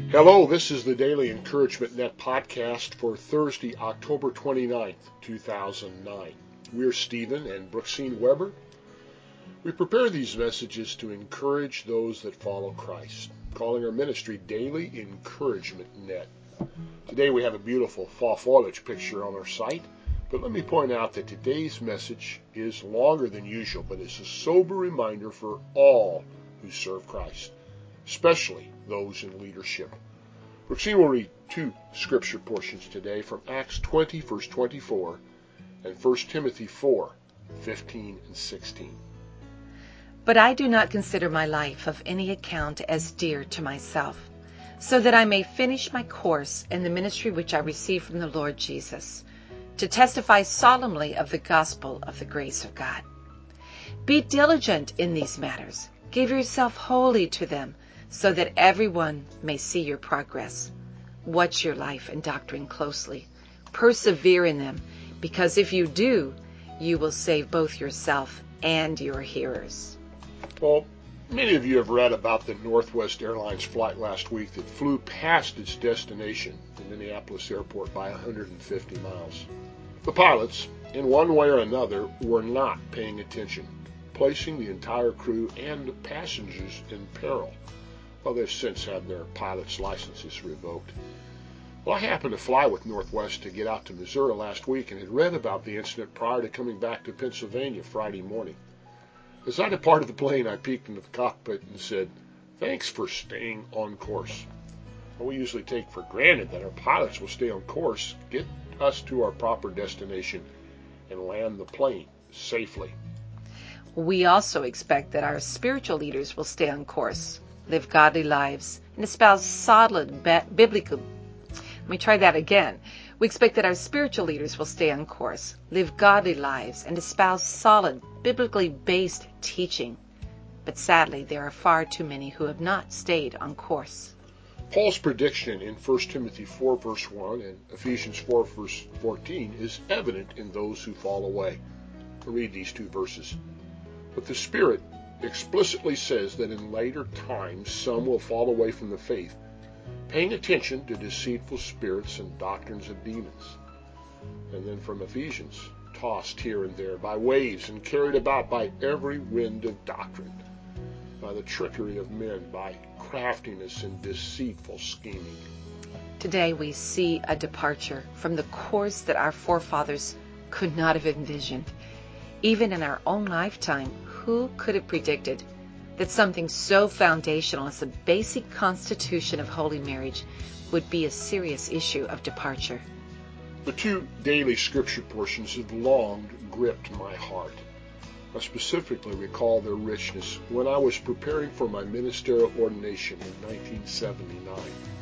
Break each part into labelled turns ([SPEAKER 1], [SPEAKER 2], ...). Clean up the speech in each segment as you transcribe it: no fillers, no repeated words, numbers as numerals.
[SPEAKER 1] Hello, this is the Daily Encouragement Net podcast for Thursday, October 29th, 2009. We're Stephen and Brooksine Weber. We prepare these messages to encourage those that follow Christ, calling our ministry Daily Encouragement Net. Today we have a beautiful fall foliage picture on our site, but let me point out that today's message is longer than usual, but it's a sober reminder for all who serve Christ, especially those in leadership. Brooksine will read two scripture portions today from Acts 20, verse 24, and 1 Timothy 4, 15 and 16.
[SPEAKER 2] But I do not consider my life of any account as dear to myself, so that I may finish my course in the ministry which I received from the Lord Jesus, to testify solemnly of the gospel of the grace of God. Be diligent in these matters. Give yourself wholly to them, so that everyone may see your progress. Watch your life and doctrine closely. Persevere in them, because if you do, you will save both yourself and your hearers.
[SPEAKER 1] Well, many of you have read about the Northwest Airlines flight last week that flew past its destination, the Minneapolis airport, by 150 miles. The pilots, in one way or another, were not paying attention, placing the entire crew and passengers in peril. Well, they've since had their pilot's licenses revoked. Well, I happened to fly with Northwest to get out to Missouri last week and had read about the incident prior to coming back to Pennsylvania Friday morning. As I departed the plane, I peeked into the cockpit and said, "Thanks for staying on course." Well, we usually take for granted that our pilots will stay on course, get us to our proper destination, and land the plane safely.
[SPEAKER 2] We also expect that our spiritual leaders will stay on course, live godly lives, and espouse solid biblical. Let me try that again. We expect that our spiritual leaders will stay on course, live godly lives, and espouse solid, biblically based teaching. But sadly, there are far too many who have not stayed on course.
[SPEAKER 1] Paul's prediction in 1 Timothy 4, verse 1 and Ephesians 4, verse 14 is evident in those who fall away. I'll read these two verses. But the Spirit explicitly says that in later times some will fall away from the faith, paying attention to deceitful spirits and doctrines of demons. And then from Ephesians, tossed here and there by waves and carried about by every wind of doctrine, by the trickery of men, by craftiness and deceitful scheming.
[SPEAKER 2] Today we see a departure from the course that our forefathers could not have envisioned. Even in our own lifetime, who could have predicted that something so foundational as the basic constitution of holy marriage would be a serious issue of departure?
[SPEAKER 1] The two daily scripture portions have long gripped my heart. I specifically recall their richness when I was preparing for my ministerial ordination in 1979.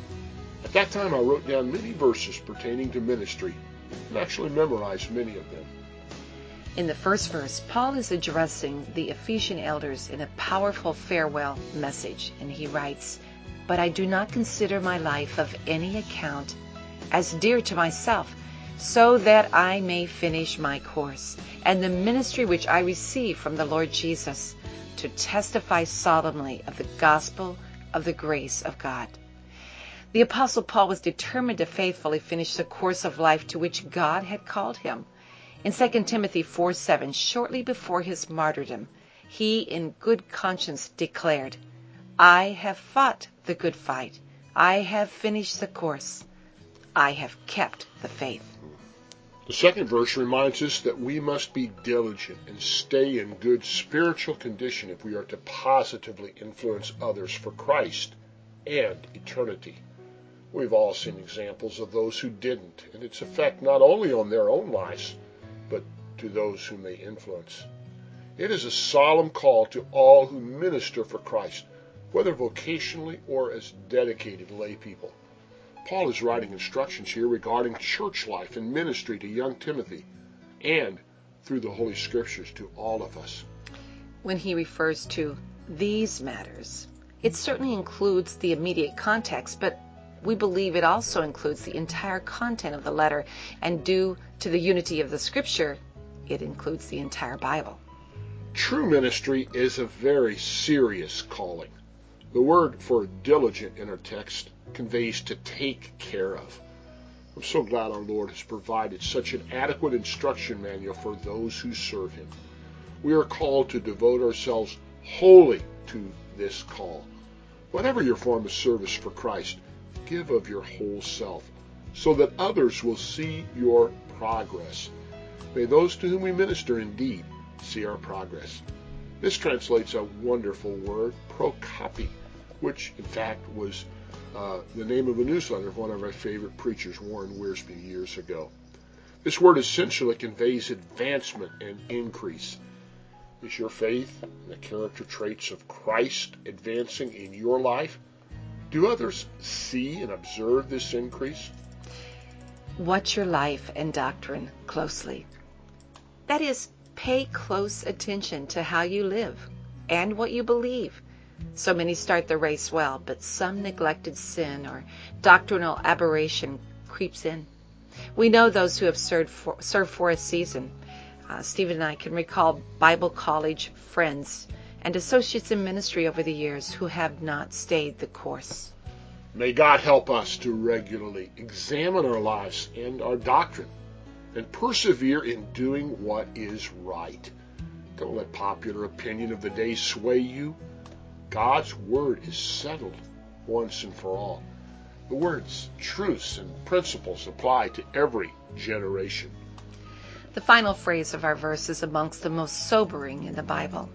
[SPEAKER 1] At that time, I wrote down many verses pertaining to ministry and actually memorized many of them.
[SPEAKER 2] In the first verse, Paul is addressing the Ephesian elders in a powerful farewell message, and he writes, "But I do not consider my life of any account as dear to myself, so that I may finish my course, and the ministry which I received from the Lord Jesus, to testify solemnly of the gospel of the grace of God." The Apostle Paul was determined to faithfully finish the course of life to which God had called him. In 2 Timothy 4:7, shortly before his martyrdom, he in good conscience declared, "I have fought the good fight. I have finished the course. I have kept the faith."
[SPEAKER 1] The second verse reminds us that we must be diligent and stay in good spiritual condition if we are to positively influence others for Christ and eternity. We've all seen examples of those who didn't, and its effect not only on their own lives, but to those whom they influence. It is a solemn call to all who minister for Christ, whether vocationally or as dedicated lay people. Paul is writing instructions here regarding church life and ministry to young Timothy, and through the Holy Scriptures to all of us.
[SPEAKER 2] When he refers to these matters, it certainly includes the immediate context, but we believe it also includes the entire content of the letter, and due to the unity of the Scripture, it includes the entire Bible.
[SPEAKER 1] True ministry is a very serious calling. The word for diligent in our text conveys to take care of. I'm so glad our Lord has provided such an adequate instruction manual for those who serve Him. We are called to devote ourselves wholly to this call. Whatever your form of service for Christ, give of your whole self, so that others will see your progress. May those to whom we minister indeed see our progress. This translates a wonderful word, prokope, which in fact was the name of a newsletter of one of our favorite preachers, Warren Wiersbe, years ago. This word essentially conveys advancement and increase. Is your faith and the character traits of Christ advancing in your life? Do others see and observe this increase?
[SPEAKER 2] Watch your life and doctrine closely. That is, pay close attention to how you live and what you believe. So many start the race well, but some neglected sin or doctrinal aberration creeps in. We know those who have served for a season. Stephen and I can recall Bible college friends and associates in ministry over the years who have not stayed the course.
[SPEAKER 1] May God help us to regularly examine our lives and our doctrine and persevere in doing what is right. Don't let popular opinion of the day sway you. God's word is settled once and for all. The word's truths and principles apply to every generation.
[SPEAKER 2] The final phrase of our verse is amongst the most sobering in the Bible.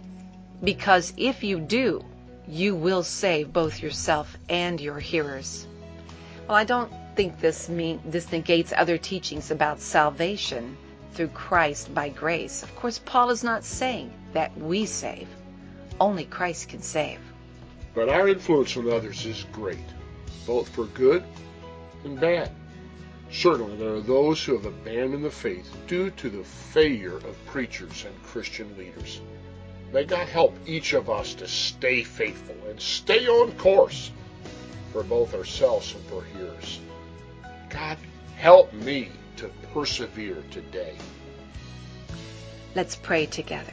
[SPEAKER 2] Because if you do, you will save both yourself and your hearers. Well, I don't think this negates other teachings about salvation through Christ by grace. Of course, Paul is not saying that we save. Only Christ can save.
[SPEAKER 1] But our influence on others is great, both for good and bad. Certainly there are those who have abandoned the faith due to the failure of preachers and Christian leaders. May God help each of us to stay faithful and stay on course for both ourselves and for hearers. God, help me to persevere today.
[SPEAKER 2] Let's pray together.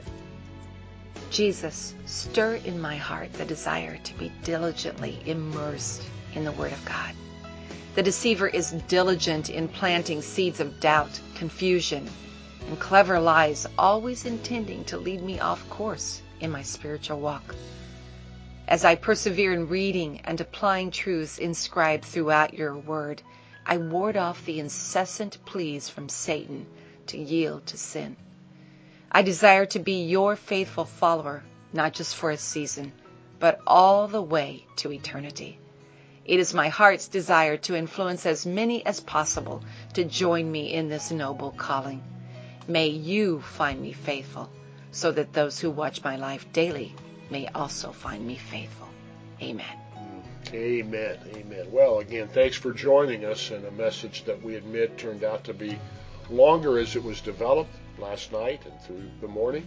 [SPEAKER 2] Jesus, stir in my heart the desire to be diligently immersed in the Word of God. The deceiver is diligent in planting seeds of doubt, confusion, and clever lies, always intending to lead me off course in my spiritual walk. As I persevere in reading and applying truths inscribed throughout your word, I ward off the incessant pleas from Satan to yield to sin. I desire to be your faithful follower, not just for a season, but all the way to eternity. It is my heart's desire to influence as many as possible to join me in this noble calling. May you find me faithful, so that those who watch my life daily may also find me faithful. Amen.
[SPEAKER 1] Amen. Amen. Well, again, thanks for joining us in a message that we admit turned out to be longer as it was developed last night and through the morning.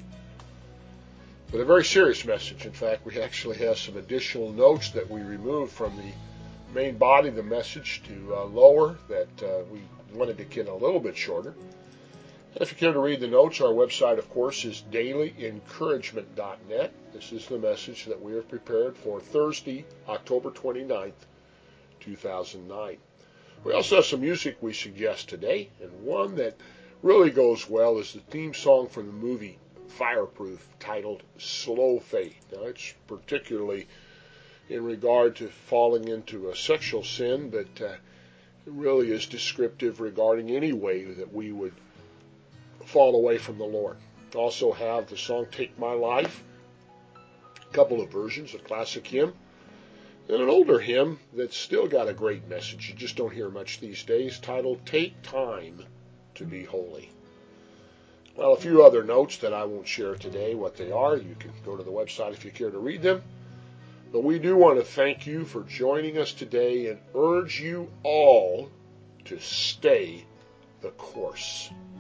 [SPEAKER 1] But a very serious message. In fact, we actually have some additional notes that we removed from the main body of the message to lower that we wanted to get a little bit shorter. And if you care to read the notes, our website, of course, is dailyencouragement.net. This is the message that we have prepared for Thursday, October 29th, 2009. We also have some music we suggest today, and one that really goes well is the theme song from the movie Fireproof, titled Slow Fade. Now, it's particularly in regard to falling into a sexual sin, but it really is descriptive regarding any way that we would fall away from the Lord. Also have the song Take My Life, a couple of versions, a classic hymn, and an older hymn that's still got a great message. You just don't hear much these days, titled Take Time to Be Holy. Well, a few other notes that I won't share today what they are. You can go to the website if you care to read them. But we do want to thank you for joining us today and urge you all to stay the course.